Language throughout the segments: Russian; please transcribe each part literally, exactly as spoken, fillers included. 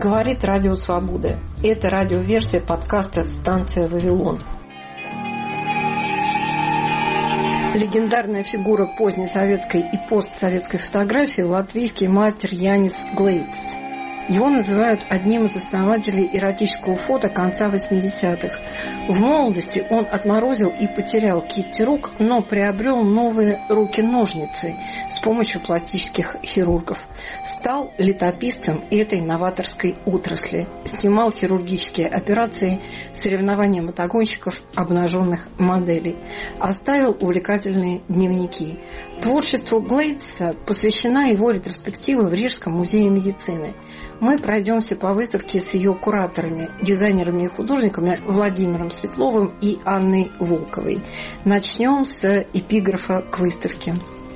Говорит Радио Свобода. Это радиоверсия подкаста «Станция Вавилон». Легендарная фигура позднесоветской и постсоветской фотографии – латвийский мастер Янис Глейц. Его называют одним из основателей эротического фото конца восьмидесятых. В молодости он отморозил и потерял кисти рук, но приобрел новые руки-ножницы с помощью пластических хирургов. Стал летописцем этой новаторской отрасли. Снимал хирургические операции, соревнования мотогонщиков, обнаженных моделей. Оставил увлекательные дневники. Творчеству Глейца посвящена его ретроспектива в Рижском музее медицины. Мы пройдемся по выставке с ее кураторами, дизайнерами и художниками Владимиром Светловым и Анной Волковой. Начнем с эпиграфа к выставке.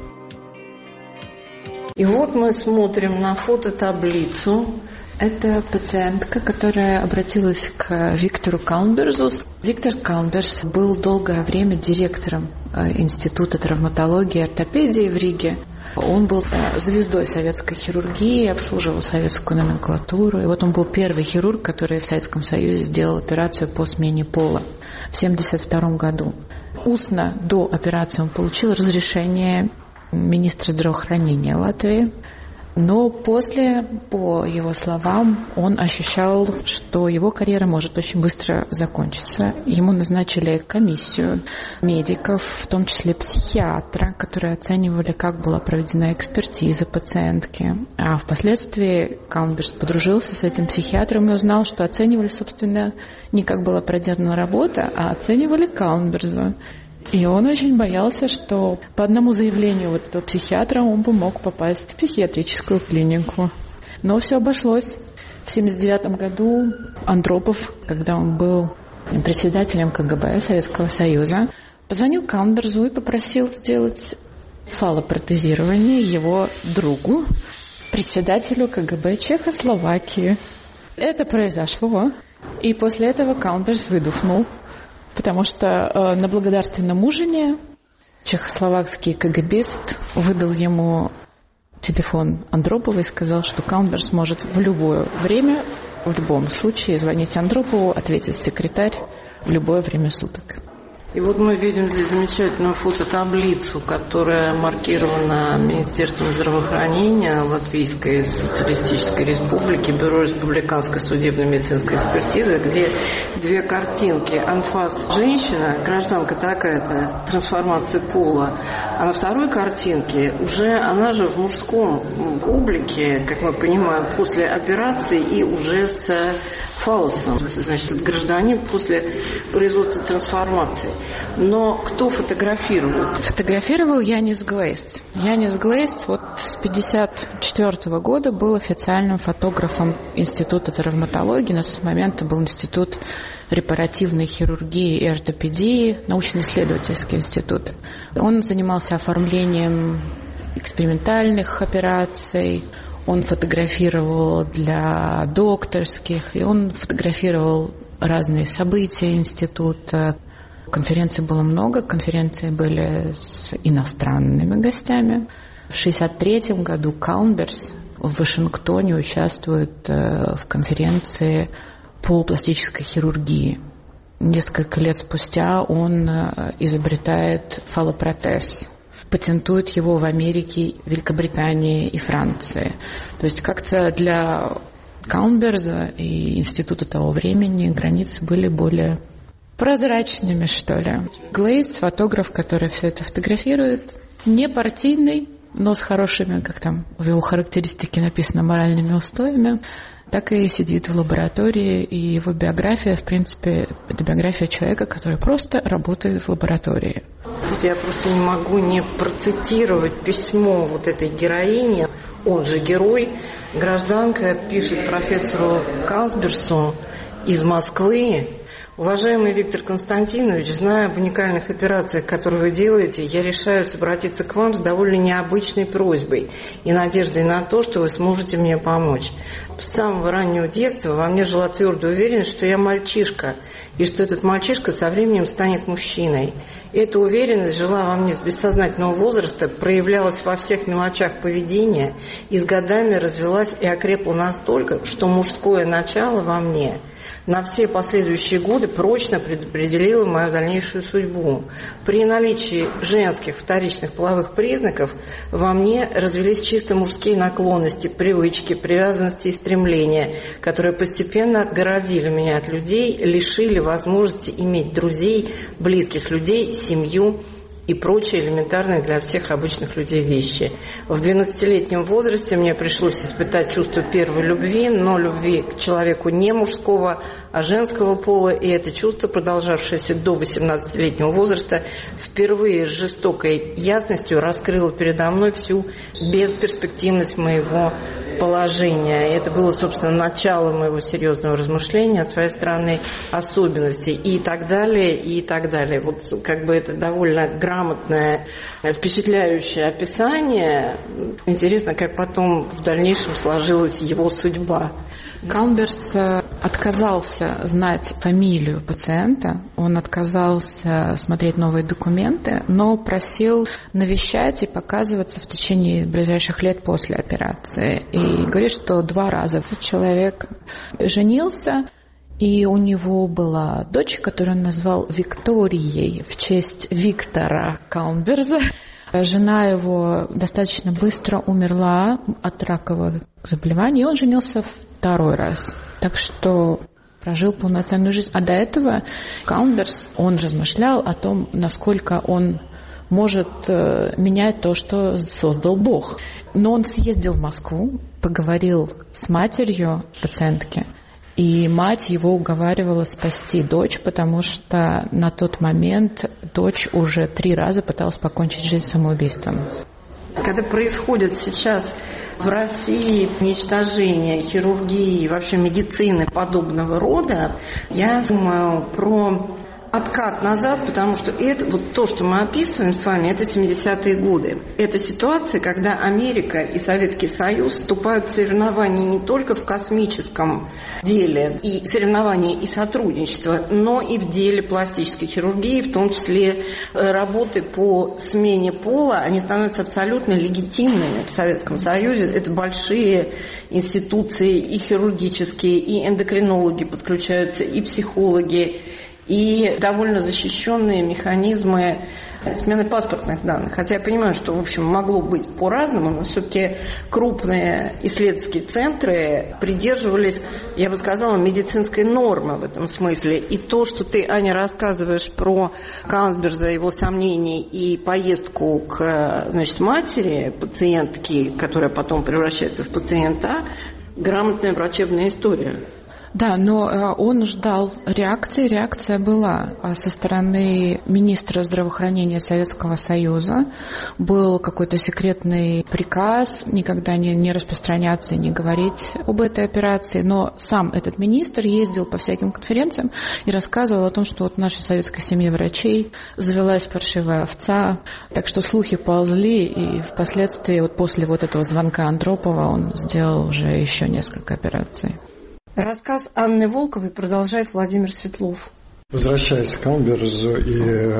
И вот мы смотрим на фототаблицу. Это пациентка, которая обратилась к Виктору Калнберзу. Виктор Калнберз был долгое время директором Института травматологии и ортопедии в Риге. Он был звездой советской хирургии, обслуживал советскую номенклатуру. И вот он был первый хирург, который в Советском Союзе сделал операцию по смене пола в семьдесят втором году. Устно до операции он получил разрешение министра здравоохранения Латвии. Но после, по его словам, он ощущал, что его карьера может очень быстро закончиться. Ему назначили комиссию медиков, в том числе психиатра, которые оценивали, как была проведена экспертиза пациентки. А впоследствии Калнберз подружился с этим психиатром и узнал, что оценивали, собственно, не как была проделана работа, а оценивали Калнберза. И он очень боялся, что по одному заявлению вот этого психиатра он бы мог попасть в психиатрическую клинику. Но все обошлось. В семьдесят девятом году Андропов, когда он был председателем ка гэ бэ Советского Союза, позвонил Калнберзу и попросил сделать фалопротезирование его другу, председателю ка гэ бэ Чехословакии. Это произошло, и после этого Калнберз выдохнул. Потому что э, на благодарственном ужине чехословакский ка гэ бист выдал ему телефон Андропова и сказал, что Калнберз может в любое время, в любом случае звонить Андропову, ответит секретарь в любое время суток. И вот мы видим здесь замечательную фототаблицу, которая маркирована Министерством здравоохранения Латвийской Социалистической Республики, Бюро республиканской судебно-медицинской экспертизы, где две картинки. Анфас женщина, гражданка такая-то, трансформация пола. А на второй картинке уже она же в мужском облике, как мы понимаем, после операции и уже с фаллосом. Значит, это гражданин после производства трансформации. Но кто фотографировал? Фотографировал Янис Глейц. Янис Глейц вот с пятьдесят четвёртого года был официальным фотографом Института травматологии. На тот момент это был Институт репаративной хирургии и ортопедии, научно-исследовательский институт. Он занимался оформлением экспериментальных операций, он фотографировал для докторских, и он фотографировал разные события института. Конференций было много, конференции были с иностранными гостями. В шестьдесят третьем году Калнберз в Вашингтоне участвует в конференции по пластической хирургии. Несколько лет спустя он изобретает фаллопротез, патентует его в Америке, Великобритании и Франции. То есть как-то для Калнберза и института того времени границы были более прозрачными, что ли. Глейц, фотограф, который все это фотографирует, не партийный, но с хорошими, как там в его характеристике написано, моральными устоями, так и сидит в лаборатории, и его биография, в принципе, это биография человека, который просто работает в лаборатории. Тут я просто не могу не процитировать письмо вот этой героини, он же герой. Гражданка пишет профессору Калнберзу из Москвы Уважаемый Виктор Константинович, зная об уникальных операциях, которые вы делаете, я решаюсь обратиться к вам с довольно необычной просьбой и надеждой на то, что вы сможете мне помочь. С самого раннего детства во мне жила твердая уверенность, что я мальчишка, и что этот мальчишка со временем станет мужчиной. Эта уверенность жила во мне с бессознательного возраста, проявлялась во всех мелочах поведения и с годами развилась и окрепла настолько, что мужское начало во мне на все последующие годы прочно предопределило мою дальнейшую судьбу. При наличии женских вторичных половых признаков во мне развились чисто мужские наклонности, привычки, привязанности и стремления, которые постепенно отгородили меня от людей, лишили возможности иметь друзей, близких людей, семью и прочие элементарные для всех обычных людей вещи. В двенадцатилетнем возрасте мне пришлось испытать чувство первой любви, но любви к человеку не мужского, а женского пола, и это чувство, продолжавшееся до восемнадцатилетнего возраста, впервые с жестокой ясностью раскрыло передо мной всю бесперспективность моего положения. Это было, собственно, начало моего серьезного размышления о своей странной особенности и так далее, и так далее. Вот как бы это довольно грамотное, впечатляющее описание. Интересно, как потом в дальнейшем сложилась его судьба. Калнберс отказался знать фамилию пациента, он отказался смотреть новые документы, но просил навещать и показываться в течение ближайших лет после операции. И говорит, что два раза этот человек женился, и у него была дочь, которую он назвал Викторией в честь Виктора Калнберза. Жена его достаточно быстро умерла от ракового заболевания, и он женился второй раз. Так что прожил полноценную жизнь. А до этого Калнберс, он размышлял о том, насколько он может менять то, что создал Бог. Но он съездил в Москву, поговорил с матерью пациентки, и мать его уговаривала спасти дочь, потому что на тот момент дочь уже три раза пыталась покончить жизнь самоубийством. Когда происходит сейчас в России уничтожение хирургии и вообще медицины подобного рода, я думаю про откат назад, потому что это, вот то, что мы описываем с вами, это семидесятые годы. Это ситуация, когда Америка и Советский Союз вступают в соревнования не только в космическом деле, и соревнования и сотрудничество, но и в деле пластической хирургии, в том числе работы по смене пола, они становятся абсолютно легитимными в Советском Союзе. Это большие институции и хирургические, и эндокринологи подключаются, и психологи, и довольно защищенные механизмы смены паспортных данных. Хотя я понимаю, что, в общем, могло быть по-разному, но все-таки крупные исследовательские центры придерживались, я бы сказала, медицинской нормы в этом смысле. И то, что ты, Аня, рассказываешь про Калнберза, его сомнений и поездку к, значит, матери пациентки, которая потом превращается в пациента, грамотная врачебная история. Да, но он ждал реакции, реакция была со стороны министра здравоохранения Советского Союза. Был какой-то секретный приказ никогда не, не распространяться и не говорить об этой операции, но сам этот министр ездил по всяким конференциям и рассказывал о том, что вот в нашей советской семье врачей завелась паршивая овца, так что слухи ползли, и впоследствии вот после вот этого звонка Андропова он сделал уже еще несколько операций. Рассказ Анны Волковой продолжает Владимир Светлов. Возвращаясь к Калнберзу и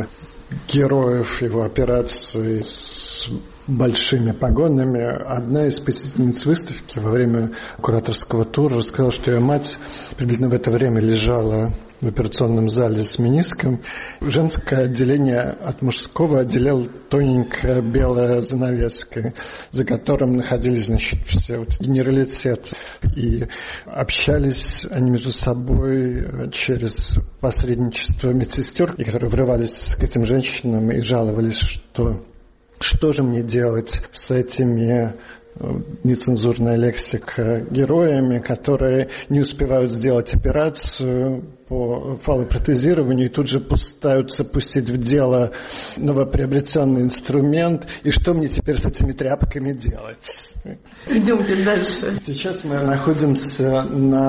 героев его операции с большими погонами, одна из посетительниц выставки во время кураторского тура рассказала, что ее мать приблизительно в это время лежала в операционном зале с мениском. Женское отделение от мужского отделяла тоненькая белая занавеска, за которым находились, значит, все вот генералитет. И общались они между собой через посредничество медсестер, которые врывались к этим женщинам и жаловались, что что же мне делать с этими нецензурная лексика, героями, которые не успевают сделать операцию по фалопротезированию и тут же пытаются пустить в дело новоприобретенный инструмент. И что мне теперь с этими тряпками делать? Идемте дальше. Сейчас мы находимся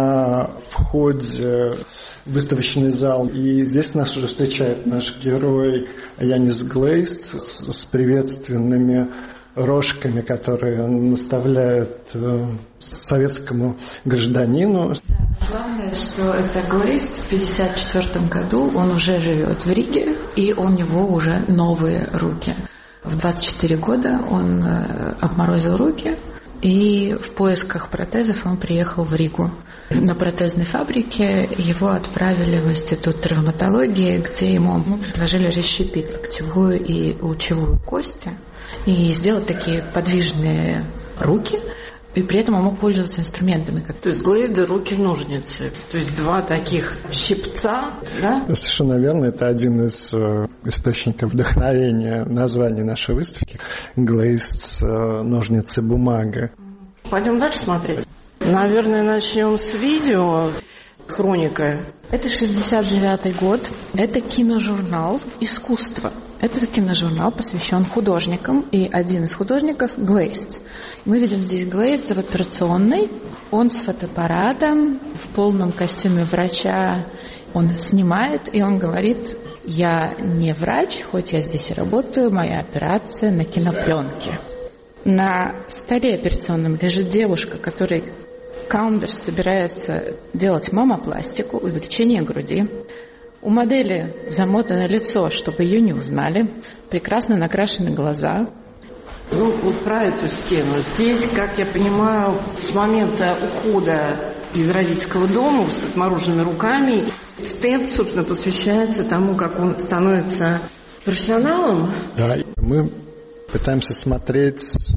на входе в выставочный зал, и здесь нас уже встречает наш герой Янис Глейст с, с приветственными рожками, которые он наставляет э, советскому гражданину. Да, главное, что это Глейст в пятьдесят четвёртом году, он уже живет в Риге, и у него уже новые руки. В двадцать четыре года он э, обморозил руки, и в поисках протезов он приехал в Ригу. На протезной фабрике его отправили в институт травматологии, где ему предложили расщепить локтевую и лучевую кости и сделать такие подвижные руки, и при этом он мог пользоваться инструментами. То есть Глейзда руки-ножницы, то есть два таких щипца, да? Совершенно верно, это один из э, источников вдохновения названия нашей выставки. Глейст, э, ножницы, бумага. Пойдем дальше смотреть. Наверное, начнем с видео. Хроника. Это шестьдесят девятый год. Это киножурнал «Искусство». Это киножурнал, посвящен художникам, и один из художников – Глейст. Мы видим здесь Глейста в операционной. Он с фотоаппаратом, в полном костюме врача. Он снимает, и он говорит: «Я не врач, хоть я здесь и работаю, моя операция на кинопленке». На столе операционном лежит девушка, которой Калнберс собирается делать мамопластику, увеличение груди. У модели замотано лицо, чтобы ее не узнали. Прекрасно накрашены глаза. Ну, вот про эту стену. Здесь, как я понимаю, с момента ухода из родительского дома с отмороженными руками стенд, собственно, посвящается тому, как он становится профессионалом. Да, мы пытаемся смотреть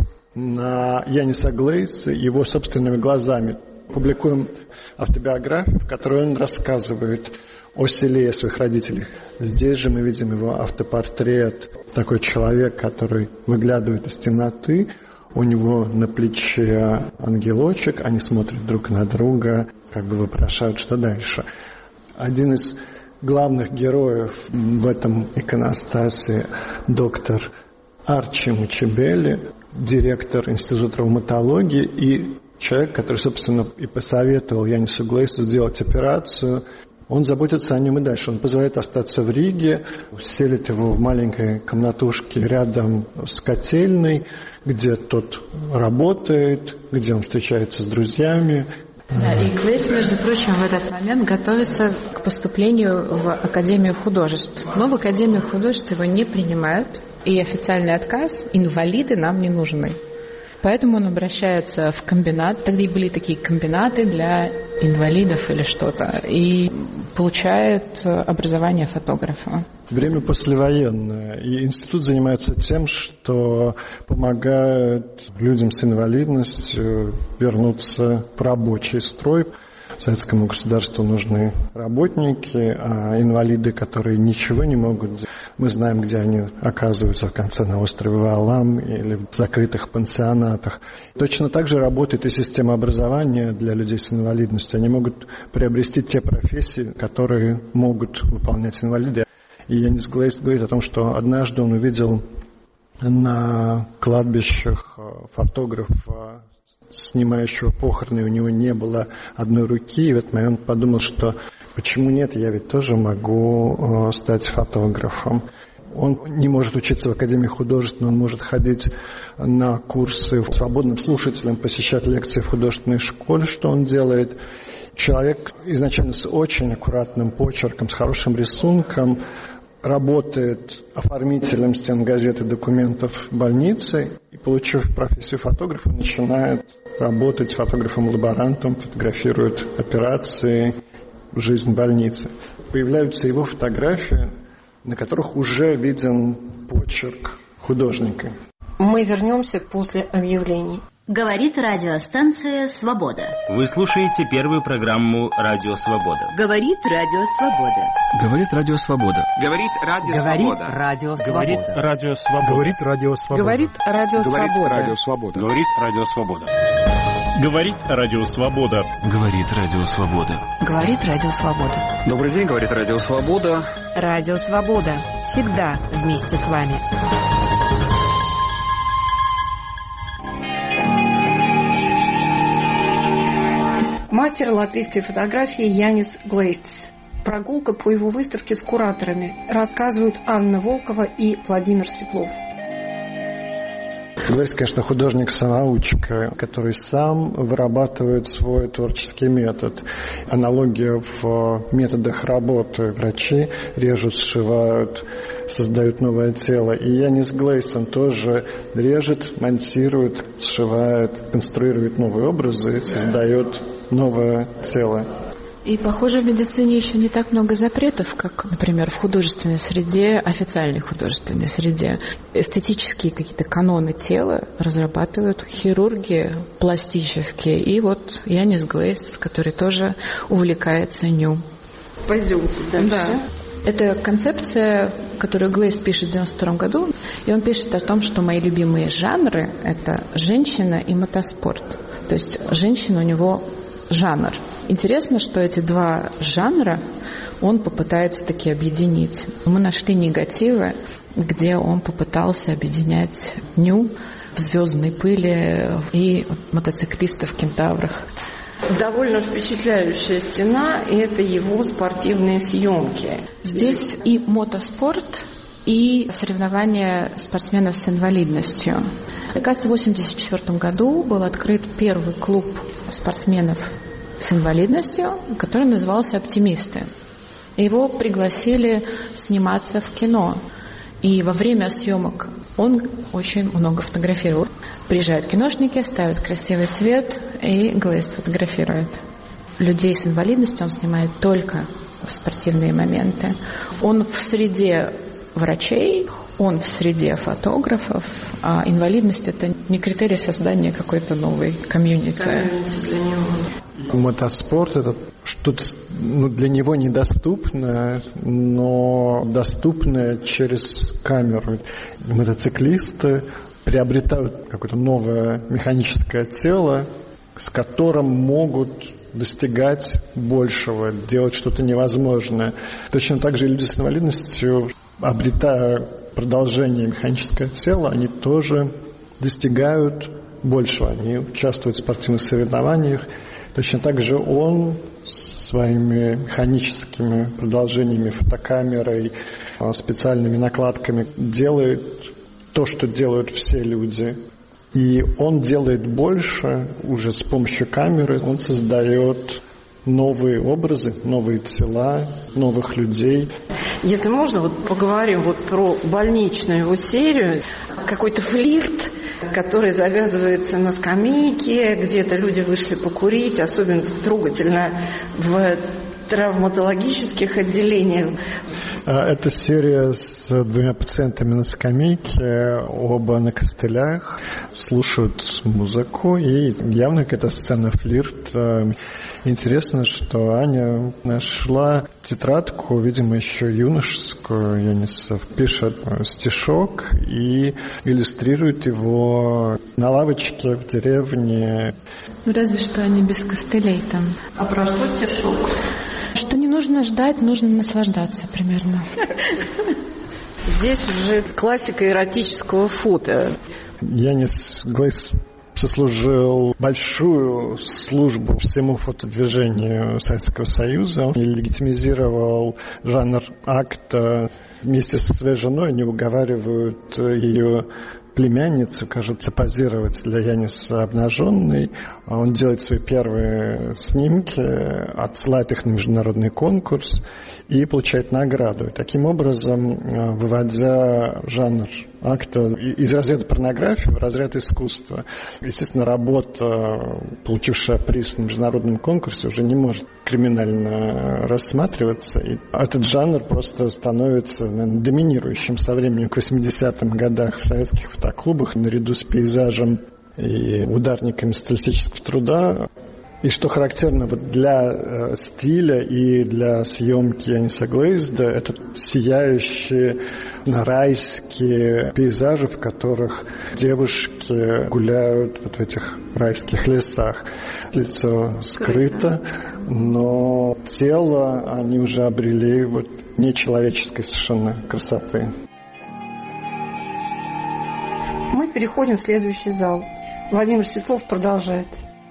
на Яниса Глейста его собственными глазами. Публикуем автобиографию, в которой он рассказывает о селе, о своих родителях. Здесь же мы видим его автопортрет. Такой человек, который выглядывает из темноты. У него на плече ангелочек. Они смотрят друг на друга, как бы вопрошают, что дальше. Один из главных героев в этом иконостасе доктор Арчи Мучебели, директор Института травматологии и человек, который, собственно, и посоветовал Янису Глейсту сделать операцию. Он заботится о нем и дальше. Он позволяет остаться в Риге, селит его в маленькой комнатушке рядом с котельной, где тот работает, где он встречается с друзьями. Да, и Глейст, между прочим, в этот момент готовится к поступлению в Академию художеств. Но в Академию художеств его не принимают, и официальный отказ: инвалиды нам не нужны. Поэтому он обращается в комбинат, тогда и были такие комбинаты для инвалидов или что-то, и получает образование фотографа. Время послевоенное, и институт занимается тем, что помогает людям с инвалидностью вернуться в рабочий строй. Советскому государству нужны работники, а инвалиды, которые ничего не могут делать, мы знаем, где они оказываются в конце на острове Валам или в закрытых пансионатах. Точно так же работает и система образования для людей с инвалидностью. Они могут приобрести те профессии, которые могут выполнять инвалиды. И Янис Глейст говорит о том, что однажды он увидел на кладбищах фотографа, снимающего похороны, у него не было одной руки, и в этот момент подумал, что почему нет, я ведь тоже могу стать фотографом. Он не может учиться в Академии художеств, но он может ходить на курсы свободным слушателем, посещать лекции в художественной школе, что он делает. Человек изначально с очень аккуратным почерком, с хорошим рисунком, работает оформителем стен газет и документов в больнице, и, получив профессию фотографа, начинает работать фотографом-лаборантом, фотографирует операции, жизнь больницы. Появляются его фотографии, на которых уже виден почерк художника. Мы вернемся после объявлений. Говорит радиостанция «Свобода». Вы слушаете первую программу «Радио Свобода». Говорит Радио Свобода. Говорит Радио Свобода. Говорит Радио Свобода. Говорит Радио Свобода. Говорит Радио Свобода. Говорит Радио Свобода. Говорит Радио Свобода. Говорит Радио Свобода. Говорит Радио Свобода. Говорит Радио Свобода. Добрый день, говорит Радио Свобода. Радио Свобода. Всегда вместе с вами. Мастер латвийской фотографии Янис Глейц. Прогулка по его выставке с кураторами. Рассказывают Анна Волкова и Владимир Светлов. Глейц, конечно, художник-самоучка, который сам вырабатывает свой творческий метод. Аналогия в методах работы. Врачи режут, сшивают, создают новое тело. И Янис Глейц, он тоже режет, монтирует, сшивает, конструирует новые образы, создает новое тело. И, похоже, в медицине еще не так много запретов, как, например, в художественной среде, официальной художественной среде. Эстетические какие-то каноны тела разрабатывают хирурги пластические. И вот Янис Глейц, который тоже увлекается ню. Пойдемте дальше. Да. Это концепция, которую Глейц пишет в девяносто втором году. И он пишет о том, что мои любимые жанры – это женщина и мотоспорт. То есть женщина у него жанр. Интересно, что эти два жанра он попытается таки объединить. Мы нашли негативы, где он попытался объединять ню в звездной пыли и мотоциклистов-кентаврах. Довольно впечатляющая стена, и это его спортивные съемки. Здесь и мотоспорт, и соревнования спортсменов с инвалидностью. Оказывается, в восемьдесят четвёртом году был открыт первый клуб спортсменов с инвалидностью, который назывался «Оптимисты». Его пригласили сниматься в кино. И во время съемок он очень много фотографировал. Приезжают киношники, ставят красивый свет, и Глейц фотографирует. Людей с инвалидностью он снимает только в спортивные моменты. Он в среде врачей, он в среде фотографов, а инвалидность – это не критерий создания какой-то новой комьюнити. Мотоспорт – это что-то, ну, для него недоступное, но доступное через камеру. Мотоциклисты приобретают какое-то новое механическое тело, с которым могут достигать большего, делать что-то невозможное. Точно так же люди с инвалидностью, обретая продолжение механическое тело, они тоже достигают большего. Они участвуют в спортивных соревнованиях. Точно так же он своими механическими продолжениями, фотокамерой, специальными накладками делает то, что делают все люди. И он делает больше уже с помощью камеры. Он создает новые образы, новые тела, новых людей. Если можно, вот поговорим вот про больничную его серию. Какой-то флирт, который завязывается на скамейке, где-то люди вышли покурить, особенно трогательно в травматологических отделениях. Это серия с двумя пациентами на скамейке, оба на костылях, слушают музыку, и явно какая-то сцена флирта. Интересно, что Аня нашла тетрадку, видимо, еще юношескую, Янисов, пишет стишок и иллюстрирует его на лавочке в деревне. Ну, разве что они без костылей там. А про что стишок? Что не нужно ждать, нужно наслаждаться примерно. Здесь уже классика эротического фото. Янис Глейц сослужил большую службу всему фотодвижению Советского Союза и легитимизировал жанр акта. Вместе со своей женой они уговаривают ее племянницу, кажется, позировать для Яниса обнаженной. Он делает свои первые снимки, отсылает их на международный конкурс и получает награду. И таким образом, выводя жанр акта из разряда порнографии в разряд искусства. Естественно, работа, получившая приз на международном конкурсе, уже не может криминально рассматриваться. И этот жанр просто становится, наверное, доминирующим со временем к восьмидесятым годах в советских фотоклубах наряду с пейзажем и ударниками социалистического труда. И что характерно вот для э, стиля и для съемки Яниса Глейзда, это сияющие райские пейзажи, в которых девушки гуляют вот в этих райских лесах. Лицо скрыто, но тело они уже обрели вот нечеловеческой совершенно красоты. Мы переходим в следующий зал. Владимир Светлов продолжает.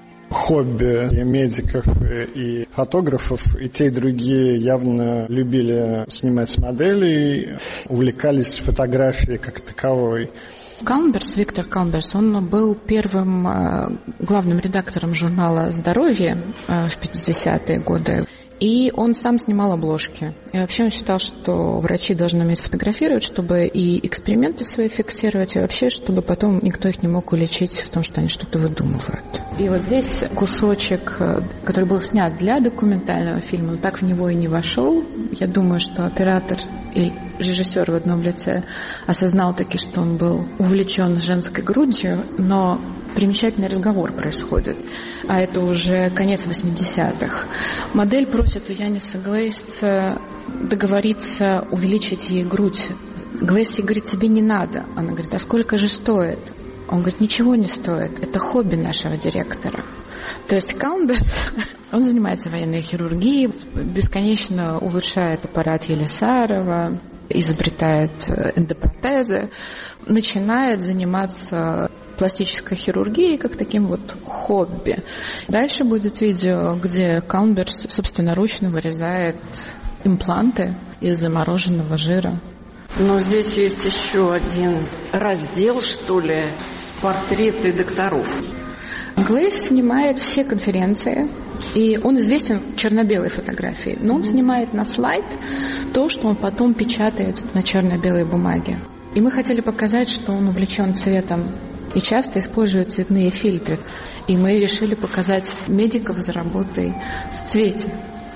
Хобби и медиков, и фотографов, и те, и другие явно любили снимать моделей, увлекались фотографией как таковой. Калнберс, Виктор Калнберс, он был первым главным редактором журнала «Здоровье» в пятидесятые годы. И он сам снимал обложки. И вообще он считал, что врачи должны уметь фотографировать, чтобы и эксперименты свои фиксировать, и вообще, чтобы потом никто их не мог уличить в том, что они что-то выдумывают. И вот здесь кусочек, который был снят для документального фильма, он так в него и не вошел. Я думаю, что оператор и режиссер в одном лице осознал таки, что он был увлечен женской грудью, но примечательный разговор происходит. А это уже конец восьмидесятых. Модель просит у Яниса Глейзда договориться увеличить ей грудь. Глейз ей говорит: тебе не надо. Она говорит: а сколько же стоит? Он говорит: ничего не стоит. Это хобби нашего директора. То есть Калнберс, он занимается военной хирургией, бесконечно улучшает аппарат Елисарова, изобретает эндопротезы, начинает заниматься пластической хирургией как таким вот хобби. Дальше будет видео, где Калнберс собственноручно вырезает импланты из замороженного жира. Но здесь есть еще один раздел, что ли, портреты докторов. Глейз снимает все конференции, и он известен черно-белой фотографией, но он снимает на слайд то, что он потом печатает на черно-белой бумаге. И мы хотели показать, что он увлечен цветом и часто использует цветные фильтры. И мы решили показать медиков за работой в цвете.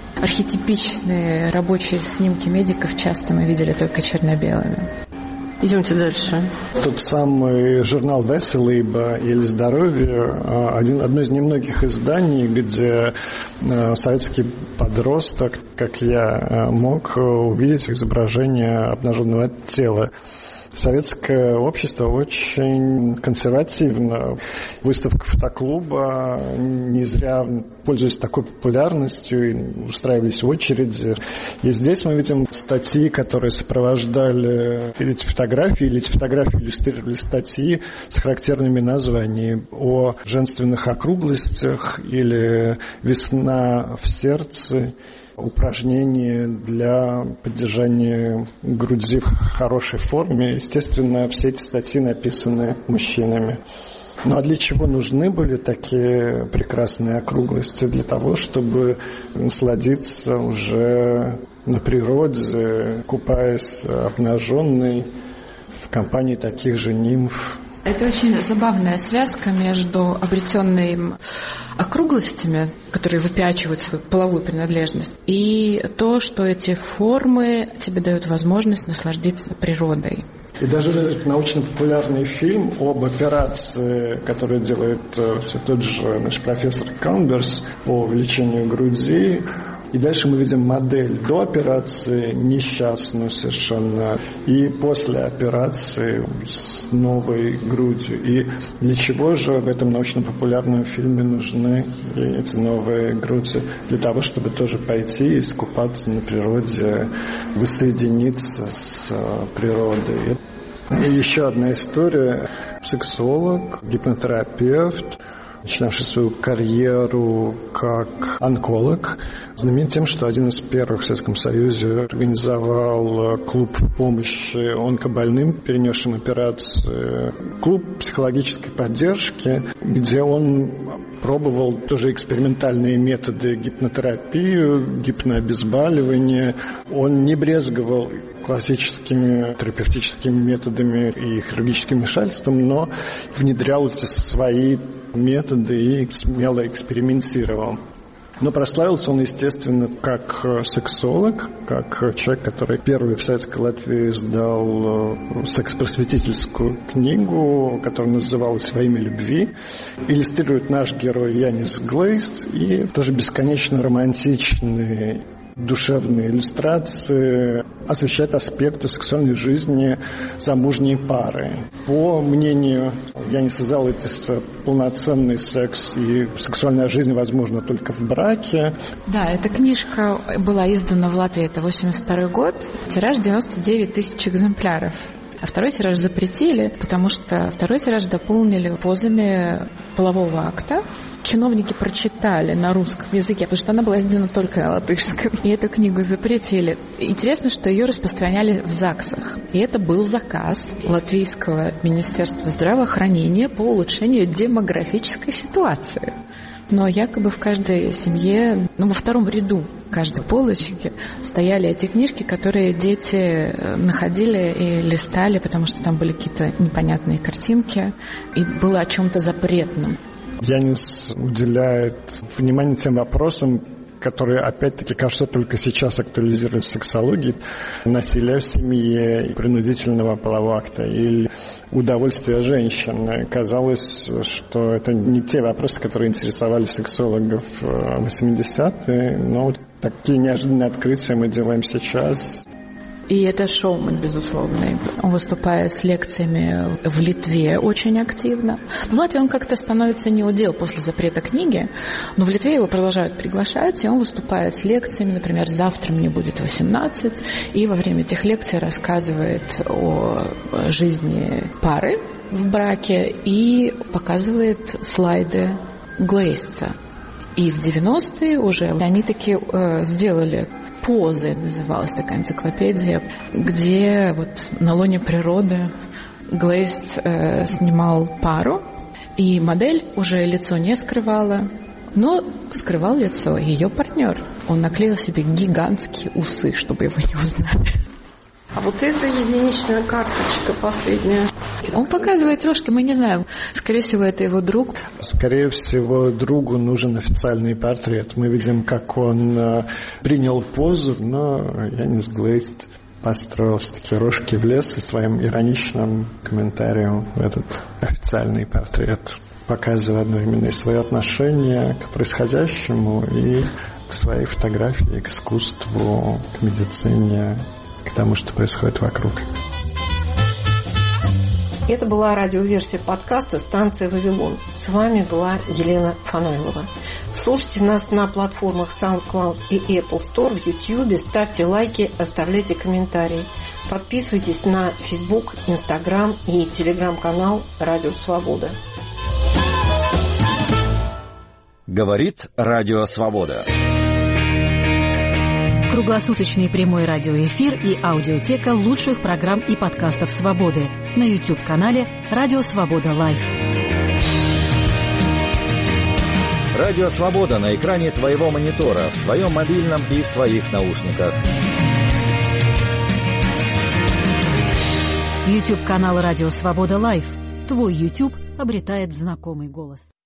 Архетипичные рабочие снимки медиков часто мы видели только черно-белыми. Идемте дальше. Тот самый журнал «Веселибо» или «Здоровье» один, одно из немногих изданий, где советский подросток, как я, мог увидеть изображение обнаженного тела. Советское общество очень консервативно. Выставка фотоклуба не зря, пользуясь такой популярностью, устраивались очереди. И здесь мы видим статьи, которые сопровождали эти фотографии, или эти фотографии иллюстрировали статьи с характерными названиями о женственных округлостях или «Весна в сердце», упражнения для поддержания груди в хорошей форме. Естественно, все эти статьи написаны мужчинами. Ну а для чего нужны были такие прекрасные округлости? Для того, чтобы насладиться уже на природе, купаясь обнаженной в компании таких же нимф. Это очень забавная связка между обретенной им округлостями, которые выпячивают свою половую принадлежность, и то, что эти формы тебе дают возможность насладиться природой. И даже научно-популярный фильм об операции, которую делает все тот же наш профессор Калнберс по увеличению груди. И дальше мы видим модель до операции, несчастную совершенно, и после операции с новой грудью. И для чего же в этом научно-популярном фильме нужны эти новые груди? Для того, чтобы тоже пойти и искупаться на природе, воссоединиться с природой. И еще одна история. Сексолог, гипнотерапевт, начинавший свою карьеру как онколог, знаменит тем, что один из первых в Советском Союзе организовал клуб помощи онкобольным, перенесшим операции, клуб психологической поддержки, где он пробовал тоже экспериментальные методы гипнотерапии, гипнообезболивания. Он не брезговал классическими терапевтическими методами и хирургическим вмешательством, но внедрял эти свои методы и смело экспериментировал. Но прославился он, естественно, как сексолог, как человек, который первый в Советской Латвии издал секс-просветительскую книгу, которая называлась «Во имя любви». Иллюстрирует наш герой Янис Глейст, и тоже бесконечно романтичный душевные иллюстрации освещают аспекты сексуальной жизни замужней пары. По мнению Яниса Залайтиса, полноценный секс и сексуальная жизнь возможна только в браке. Да, эта книжка была издана в Латвии, это восемьдесят второй год, тираж девяносто девять тысяч экземпляров. А второй тираж запретили, потому что второй тираж дополнили позами полового акта. Чиновники прочитали на русском языке, потому что она была издана только на латышском, и эту книгу запретили. Интересно, что ее распространяли в ЗАГСах. И это был заказ Латвийского министерства здравоохранения по улучшению демографической ситуации. Но якобы в каждой семье, ну, во втором ряду каждой полочки стояли эти книжки, которые дети находили и листали, потому что там были какие-то непонятные картинки, и было о чем-то запретном. Янис уделяет внимание тем вопросам, которые, опять-таки, кажется, только сейчас актуализируют в сексологии. Насилие в семье, принудительного полового акта или удовольствие женщины. Казалось, что это не те вопросы, которые интересовали сексологов в восьмидесятые, но вот такие неожиданные открытия мы делаем сейчас. И это шоумен, безусловно. Он выступает с лекциями в Литве очень активно. В Латвии он как-то становится неудел после запрета книги, но в Литве его продолжают приглашать, и он выступает с лекциями. Например, «Завтра мне будет восемнадцать», и во время этих лекций рассказывает о жизни пары в браке и показывает слайды Глейстса. И в девяностые уже они таки э, сделали «Позы», называлась такая энциклопедия, где вот на лоне природы Глейст э, снимал пару, и модель уже лицо не скрывала, но скрывал лицо ее партнер. Он наклеил себе гигантские усы, чтобы его не узнали. А вот эта единичная карточка последняя. Он показывает рожки, мы не знаем. Скорее всего, это его друг. Скорее всего, другу нужен официальный портрет. Мы видим, как он э, принял позу, но Янис Глейст построил все-таки рожки в лес и своим ироничным комментарием в этот официальный портрет, показывая одновременно и свое отношение к происходящему и к своей фотографии, к искусству, к медицине, к тому, что происходит вокруг. Это была радиоверсия подкаста «Станция Вавилон». С вами была Елена Фанойлова. Слушайте нас на платформах SoundCloud и Apple Store, в YouTube, ставьте лайки, оставляйте комментарии. Подписывайтесь на Facebook, Instagram и Telegram-канал «Радио Свобода». Говорит Радио Свобода. Круглосуточный прямой радиоэфир и аудиотека лучших программ и подкастов «Свободы» на YouTube-канале «Радио Свобода Лайв». Радио Свобода на экране твоего монитора, в твоем мобильном и в твоих наушниках. YouTube-канал «Радио Свобода Лайв». Твой YouTube обретает знакомый голос.